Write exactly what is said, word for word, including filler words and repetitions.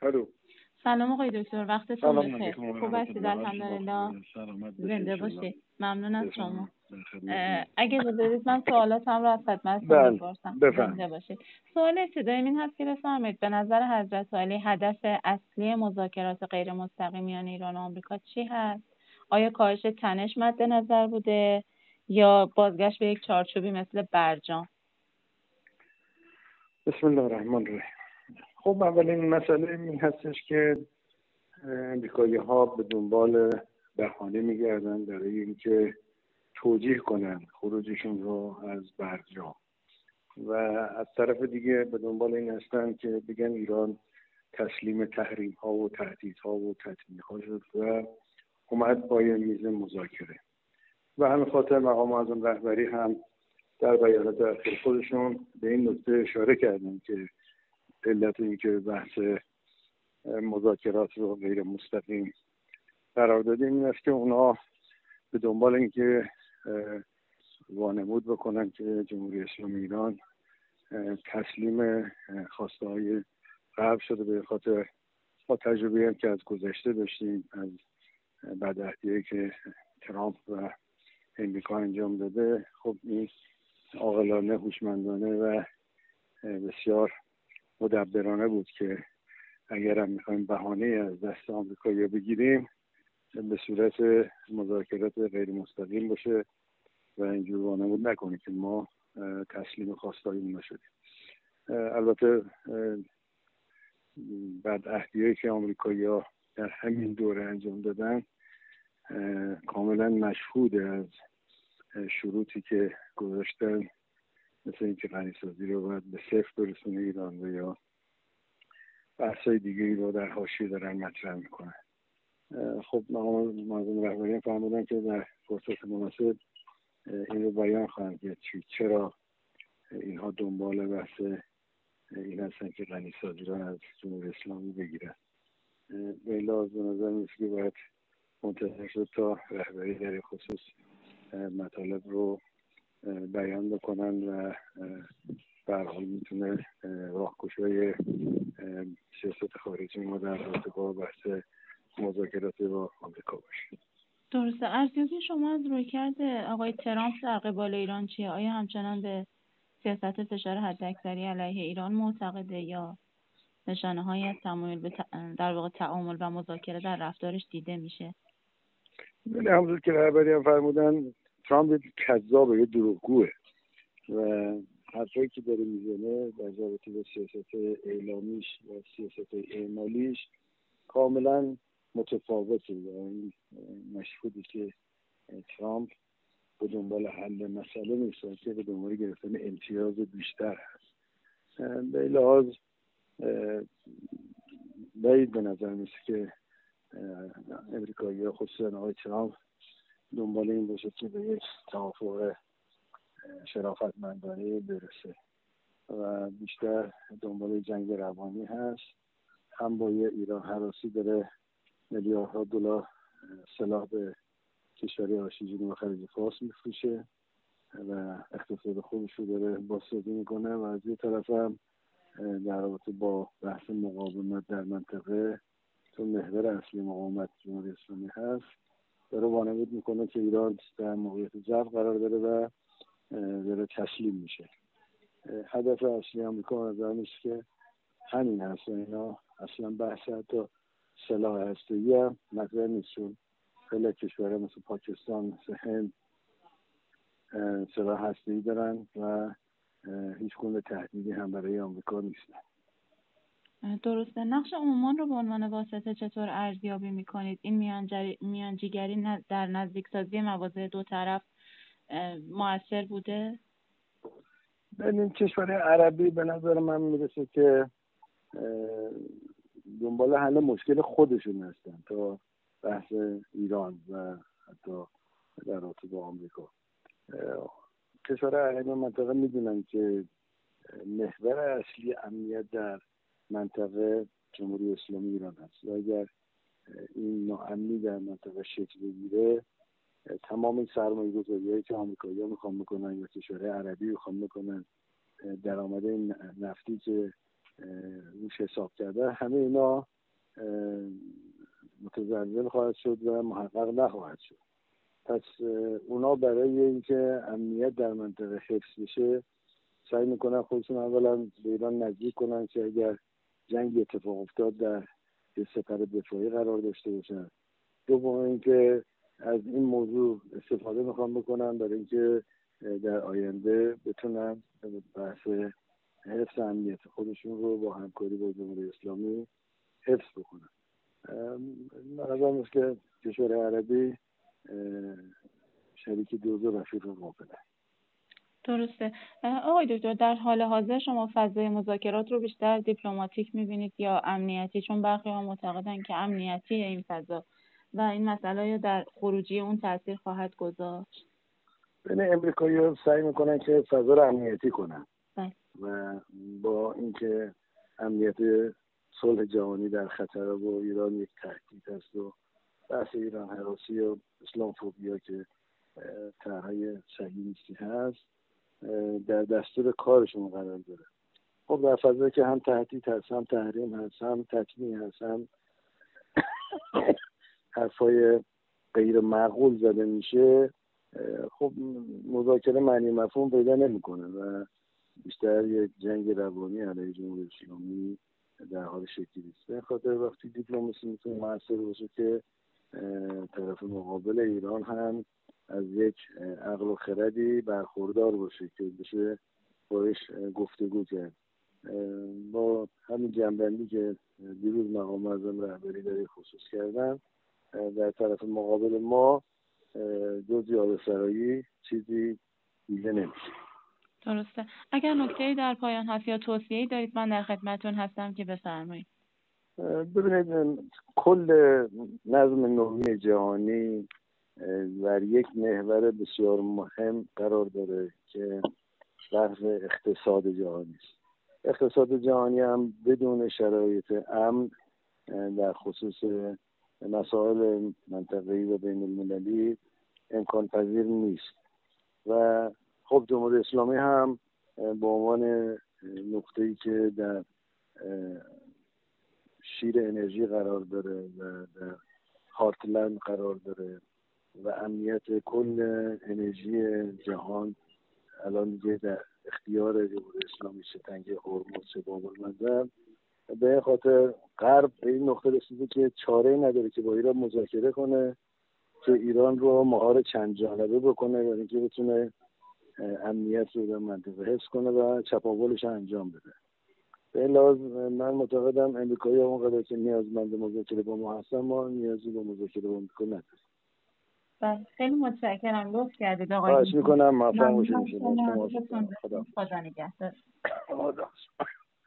الو. سلام آقای دکتر، وقتتون بخیر. خوب هستید؟ الحمدلله. زنده باشید. ممنون از شما. اگه اجازه بدید من سوالاتم رو از خدمتتون بپرسم. زنده باشید. سوال ابتدایی این هست که بفرمایید به نظر حضرت عالی هدف اصلی مذاکرات غیر مستقیم میان ایران و آمریکا چی هست؟ آیا کاهش تنش مد نظر بوده یا بازگشت به یک چارچوبی مثل برجام؟ بسم الله الرحمن الرحیم. خب اولین مسئله این هستش که امریکایی ها به دنبال بهانه میگردن برای اینکه توجیه کنن خروجشون رو از برجام و از طرف دیگه به دنبال این هستن که بگن ایران تسلیم تحریم ها و تهدیدها و تطمیع ها شد و اومد با میز مذاکره. و همین خاطر مقام معظم رهبری هم در بیانات اخیر خودشون به این نکته اشاره کردن که علت اینکه بحث مذاکرات رو غیر مستقیم قرار دادیم این است که اونا به دنبال اینکه وانمود بکنن که جمهوری اسلامی ایران تسلیم خواسته های غرب شده، به خاطر با تجربه هم که از گذشته داشتیم از بدعهدی‌هایی که ترامپ و امریکا انجام داده. خب این عاقلانه، هوشمندانه و بسیار مدبرانه بود که اگر هم میخوایم بهانه از دست آمریکایی‌ها بگیریم به صورت مذاکرات غیر مستقیم باشه و اینجور وانمود نکنیم که ما تسلیم خواستایمون نشدیم. البته بدعهدی‌هایی که آمریکایی‌ها در همین دوره انجام دادن کاملا مشهود از شروطی که گذاشتن، مثل اینکه غنیسازی رو باید به صفر برسونه ایران و یا بحثای دیگری رو در حاشیه دارن مطرح میکنن. خب مقام معظم رهبری فرمودن که در فرصت مناسب این رو بیان خواهند کرد چرا اینها دنبال بحث این هستن که غنیسازی رو از جمهوری اسلامی بگیرن. به این لحاظ به نظر میاد که باید منتظر شد تا رهبری در خصوص مطالب رو بیان بکنن و به هر حال میتونه راهگشای سیاست خارجی ما در رابطه با بحث مذاکرات با آمریکا باشه. درسته. ارزیابی شما از رویکرد آقای ترامپ در قبال ایران چیه؟ آیا همچنان به سیاست فشار حداکثری علیه ایران معتقده یا نشانه‌هایی از تمایل به در واقع تعامل و مذاکره در رفتارش دیده میشه؟ بله، همونطور که رهبری هم فرمودن ترامپ کذابه، یه دروغگوه و حرفایی که داره میزنه در رابطه با سیاست اعلامیش و سیاست اعمالیش کاملا متفاوته. یعنی مشهوده که ترامپ به دنبال حل مسئله نیست که به دنبال گرفتن امتیاز بیشتر هست. به لحاظ باید به نظر میسه که امریکایی ها خصوصا آقای ترامپ دنبال این باشه که به یک توافق شرافتمندانه برسه و بیشتر دنبال جنگ روانی هست. هم با یه ایران هراسی داره میلیاردها دلار سلاح به کشوری آسیا جنوب و خلیج فارس میفروشه و اقتصاد خودش رو داره بازسازی میکنه و از یه طرف هم در رابطه با بحث مقاومت در منطقه، چون محور اصلی مقاومت جمهوری اسلامی هست، داره وانمود میکنه که ایران در موقعیت ضعف قرار داره و داره تسلیم میشه. هدف اصلی آمریکا نظر نیست که همین هست و اینا اصلا بحث حتی سلاح هسته‌ای هم مطرح نیست، چون خیلی کشورها مثل پاکستان، مثل هند سلاح هسته‌ای دارن و هیچ گونه تهدیدی هم برای آمریکا نیستن. درسته. نقش عمان رو به عنوان واسطه چطور ارزیابی میکنید؟ این میانجیگری در نزدیکسازی مواضع دو طرف مؤثر بوده؟ این کشور عربی به نظر من میرسه که دنبال حل مشکل خودشون هستن تا بحث ایران و حتی در رابطه با آمریکا. کشور عربی منطقه میدونن که محور اصلی امنیت در منطقه جمهوری اسلامی ایران هست و اگر این ناامنی در منطقه شکل بگیره تمام این سرمایه‌گذاری‌هایی که آمریکایی‌ها میخوان بکنن یا کشورهای عربی میخوان بکنن، درآمد نفتی که روش حساب کرده، همه اینا متزلزل خواهد شد و محقق نخواهد شد. پس اونا برای اینکه امنیت در منطقه حفظ بشه سعی میکنن خودشون اولا به ایران نزدیک کنن که اگر جنگ اتفاق افتاد در یه سپر دفاعی قرار داشته باشن. دوم اینکه از این موضوع استفاده میخوان بکنن برای اینکه در آینده بتونن بحث حفظ امنیت خودشون رو با همکاری با جمهوری اسلامی حفظ بکنن. نظرم است که کشور عربی شریک دوز و رفیق قابله. درسته. آقای دکتر، در حال حاضر شما فضای مذاکرات رو بیشتر دیپلماتیک می‌بینید یا امنیتی؟ چون برخی‌ها معتقدن که امنیتی این فضا و این مسئله در خروجی اون تاثیر خواهد گذاشت. ببین امریکایی‌ها سعی میکنن که فضا رو امنیتی کنن بله. و با اینکه امنیت صلح جهانی در خطر و ایران یک تهدید است و بحث ایران هراسی و اسلامفوبیا که طرحهای صهیونیستی هست در دستور کارشون قرار داره. خب در فضایی که هم تهدید هست، هم تحریم هست، هم تطمیع هست، هم حرفای غیر معقول زده میشه، خب مذاکره معنی مفهوم پیدا نمیکنه و بیشتر یک جنگ روانی علیه جمهوری اسلامی در حال شکلی است. به خاطر وقتی دیپلماسی میتونه موثر باشه که طرف مقابل ایران هم از یک عقل و خردی برخوردار باشه که بشه باش گفتگو کرد. با همین جنبندی که دیروز مقام معظم رهبری در خصوص کردن، در طرف مقابل ما جز یادسرایی چیزی دیگه نمیشه. درسته. اگر نکته‌ای در پایان هست یا توصیه‌ای دارید من در خدمتتون هستم که بفرمایید. ببینید کل نظم نوین جهانی در یک محور بسیار مهم قرار داره که بحث اقتصاد جهانی است. اقتصاد جهانی هم بدون شرایط امن در خصوص مسائل منطقه‌ای و بین المللی امکان پذیر نیست و خب جمهوری اسلامی هم به عنوان نقطه‌ای که در شیر انرژی قرار داره و در هارتلند قرار داره و امنیت کل انرژی جهان الان دیگه در اختیار جمهوری اسلامی چه تنگه هرمز چه باب المندب، به این خاطر غرب به این نقطه رسیده که چاره‌ای نداره که با ایران مذاکره کنه که ایران رو مهار چند جانبه بکنه برای اینکه بتونه امنیت رو در منطقه حفظ کنه و چپاولش انجام بده. به این لحاظ من معتقدم امریکایی‌ها اونقدر که نیازمند مذاکره با ما هستن، ما نیازی به مذاکره با امریکا نداریم. بله خیلی متشکرم، لطف کردید آقای. خواهش می‌کنم، موفق باشید. خدا نگهدار. خدا